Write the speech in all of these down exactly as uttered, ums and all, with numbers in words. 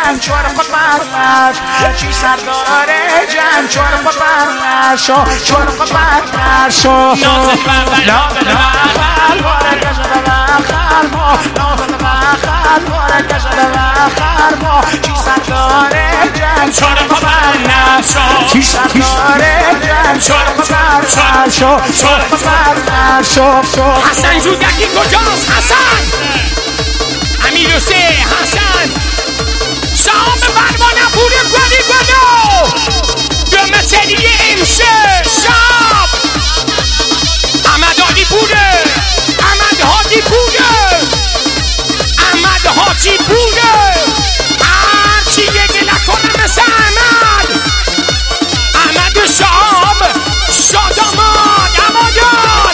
جنگ چور خود برمش چی سرداره جنگ چور خود برمش چور خود برمش نازل برمش نازل برمش باره کشد بخرما نازل بخر باره کشد بخرما چی سرداره جنگ چور خود برمش چی سرداره جنگ چور خود برمش چور خود برمش حسن جودکی کجاست حسن امیر حسین حسن شام پروانه پور گلی گلو دو مسئلی امشه شام احمد علی پوره احمد حاجی پوره احمد حاجی پوره هرچی یکی نکنه مثل احمد احمد شام شاداماد امادار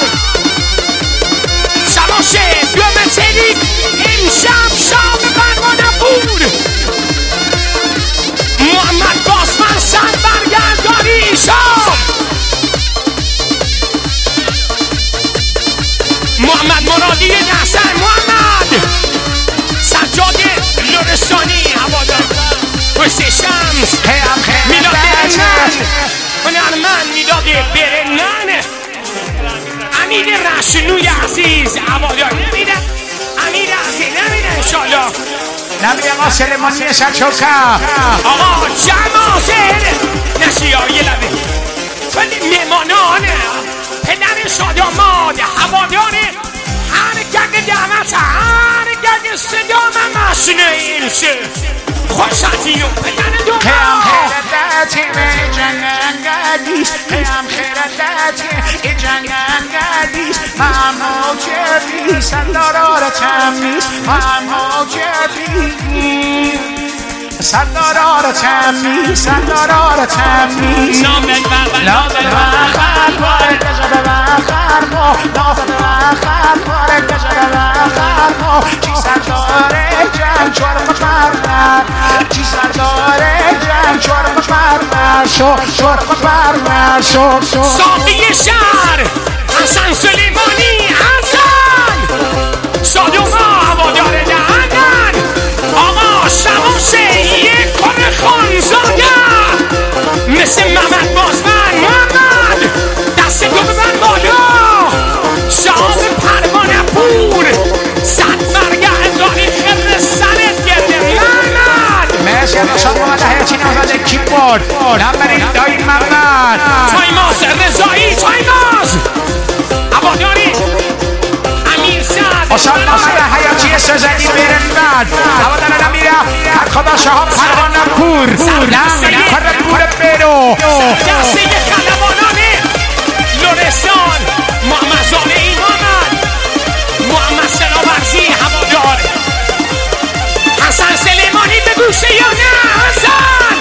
سماشه دو مسئلی امشب شام پروانه پور محمد باسمن سن برگرداری شام محمد مرادی نحسن محمد سجاد لرستانی هوادار حسین شمس میلاد برنن هنرمند میلاد برنن امیر رشنوی عزیز هوادار نمیده امیر عزیز نمیده انشالله نبی آقا سلمانی سرچوکا آقا جمازر نشیایی لبه ولی میمانان پدر شاداماد هوادار هر گگ دعوت هر گگ صدا من مشنه شه خوشتی و پدر دو هم خیرتتی به جنگندیس هم خیرتتی ای جنگندیس مهمو چه بیس سندارار تمیز مهمو چه بیس سندارار تمیز سندارار تمیز نامل بغل نامل بغل باره کشد بخر ما نامل بغل باره کشد بخر ما چی سرداره جنگ چور خود برمن چی سرداره جنگ چور خود برمن شو چور خود برمن شو شو ساقی شهر حسن سلیمانی حسن شادوما هوادار دهنن آقا شماسه یک کن خانزاده مثل محمد بازمن محمد دست دو من بالا شام پروانه پور صد مرگه ازانی خبر سرت گرده محمد مرسی از شاد محمد هیچی نازده کیبورد نمبرین دایی محمد تایماز رضایی تایماز هواداری امیر سعد آشان محمد حیاتی سزدی بیرن بعد هوادار نمیره هر خدا شهاب پروانه پور نمیره کار پور برو دسته خلبانانه لرستان محمد زانعی محمد محمد سلاورزی هوادار حسن سلیمانی به گوشه یا نه حسن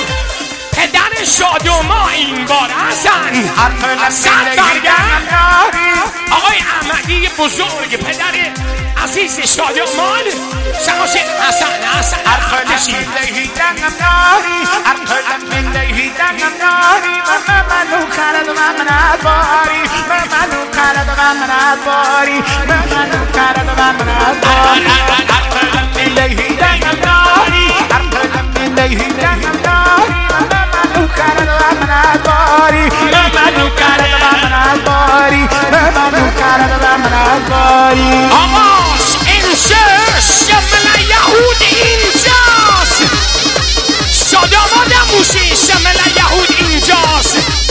پدر شادوما این بار حسن حسن برگرد آقای احمدی بزرگ پدر عزیز شادومان شماشید حسن حسن ارخلم لیهی دنگم ناری ارخلم لیهی دنگم ناری منو کرد و من باری منو کرد و من باری منو کرد و من باری ارخلم لیهی دنگم ناری ارخلم لیهی دنگم ناری منو کرد و من باری منو کرد و من باری منو کرد و من باری آماس انشه شمل یهود اینجاست شاداماد موسی شمل یهود اینجاست